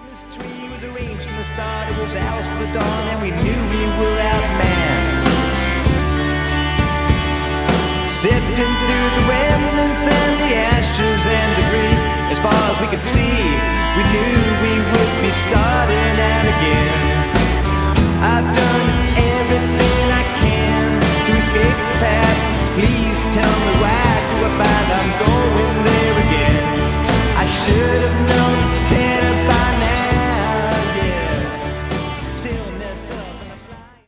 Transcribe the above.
This tree was arranged from the start. It was ours for the dawn, and we knew we were outmanned. Sifting through the remnants and the ashes and debris, as far as we could see, we knew we would be starting out again.